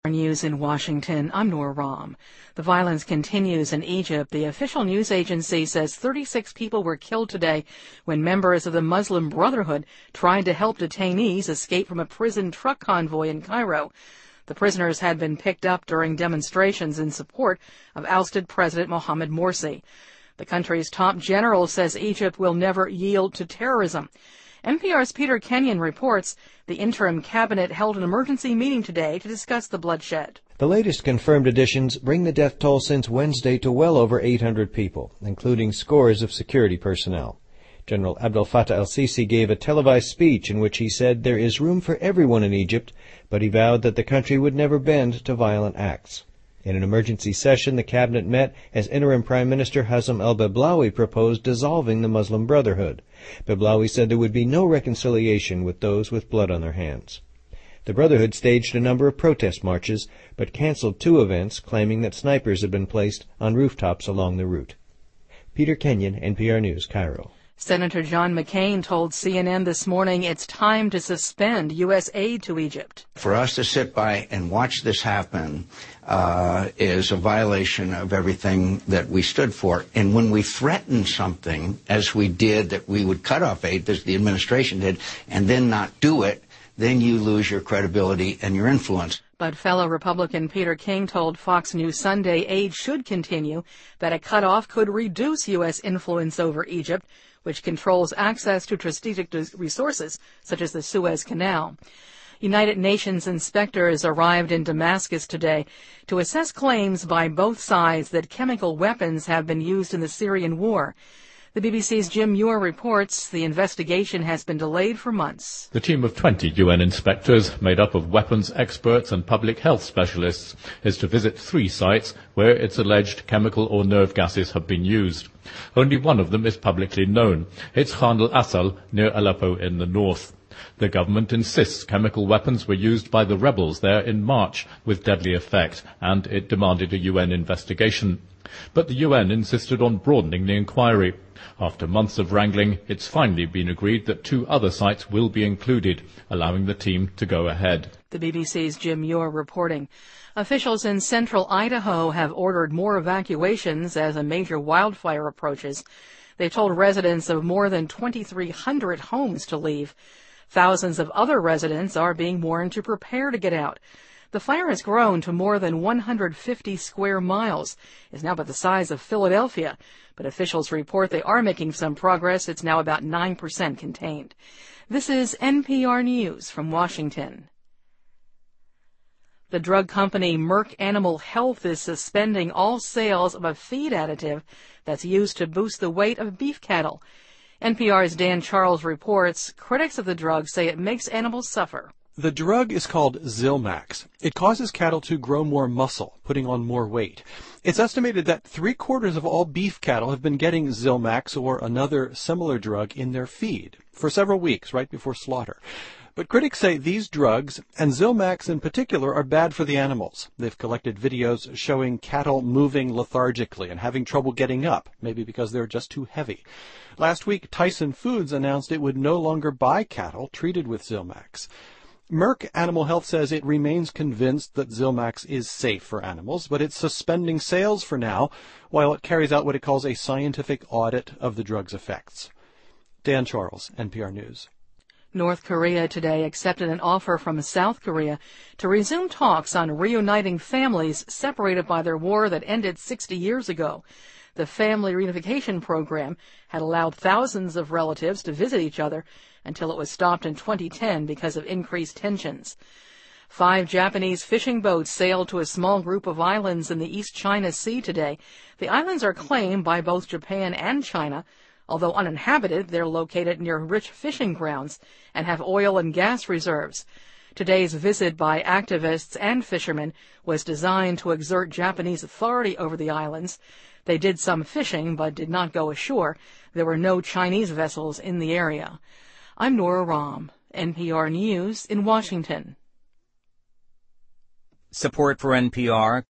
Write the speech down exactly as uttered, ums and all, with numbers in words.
News in Washington, I'm Nora Rahm. The violence continues in Egypt. The official news agency says thirty-six people were killed today when members of the Muslim Brotherhood tried to help detainees escape from a prison truck convoy in Cairo. The prisoners had been picked up during demonstrations in support of ousted President Mohamed Morsi. The country's top general says Egypt will never yield to terrorism. N P R's Peter Kenyon reports the interim cabinet held an emergency meeting today to discuss the bloodshed. The latest confirmed additions bring the death toll since Wednesday to well over eight hundred people, including scores of security personnel. General Abdel Fattah el-Sisi gave a televised speech in which he said there is room for everyone in Egypt, but he vowed that the country would never bend to violent acts. In an emergency session, the cabinet met as interim Prime Minister Hassan al-Bablawi proposed dissolving the Muslim Brotherhood. Bablawi said there would be no reconciliation with those with blood on their hands. The Brotherhood staged a number of protest marches, but canceled two events, claiming that snipers had been placed on rooftops along the route. Peter Kenyon, N P R News, Cairo. Senator John McCain told C N N this morning it's time to suspend U S aid to Egypt. For us to sit by and watch this happen uh, is a violation of everything that we stood for. And when we threaten something, as we did, that we would cut off aid, as the administration did, and then not do it, then you lose your credibility and your influence. But fellow Republican Peter King told Fox News Sunday aid should continue, that a cutoff could reduce U S influence over Egypt, which controls access to strategic resources such as the Suez Canal. United Nations inspectors arrived in Damascus today to assess claims by both sides that chemical weapons have been used in the Syrian war. The B B C's Jim Muir reports the investigation has been delayed for months. The team of twenty U N inspectors, made up of weapons experts and public health specialists, is to visit three sites where it's alleged chemical or nerve gases have been used. Only one of them is publicly known. It's Khan al-Assal, near Aleppo in the north. The government insists chemical weapons were used by the rebels there in March with deadly effect, and it demanded a U N investigation. But the U N insisted on broadening the inquiry. After months of wrangling, it's finally been agreed that two other sites will be included, allowing the team to go ahead. The B B C's Jim Muir reporting. Officials in central Idaho have ordered more evacuations as a major wildfire approaches. They told residents of more than twenty-three hundred homes to leave. Thousands of other residents are being warned to prepare to get out. The fire has grown to more than one hundred fifty square miles. It's now about the size of Philadelphia, but officials report they are making some progress. It's now about nine percent contained. This is N P R News from Washington. The drug company Merck Animal Health is suspending all sales of a feed additive that's used to boost the weight of beef cattle. N P R's Dan Charles reports critics of the drug say it makes animals suffer. The drug is called Zilmax. It causes cattle to grow more muscle, putting on more weight. It's estimated that three-quarters of all beef cattle have been getting Zilmax or another similar drug in their feed for several weeks right before slaughter. But critics say these drugs, and Zilmax in particular, are bad for the animals. They've collected videos showing cattle moving lethargically and having trouble getting up, maybe because they're just too heavy. Last week, Tyson Foods announced it would no longer buy cattle treated with Zilmax. Merck Animal Health says it remains convinced that Zilmax is safe for animals, but it's suspending sales for now while it carries out what it calls a scientific audit of the drug's effects. Dan Charles, N P R News. North Korea today accepted an offer from South Korea to resume talks on reuniting families separated by their war that ended sixty years ago. The family reunification program had allowed thousands of relatives to visit each other until it was stopped in twenty ten because of increased tensions. Five Japanese fishing boats sailed to a small group of islands in the East China Sea today. The islands are claimed by both Japan and China. Although uninhabited, they're located near rich fishing grounds and have oil and gas reserves. Today's visit by activists and fishermen was designed to exert Japanese authority over the islands. They did some fishing but did not go ashore. There were no Chinese vessels in the area. I'm Nora Rahm, N P R News in Washington. Support for N P R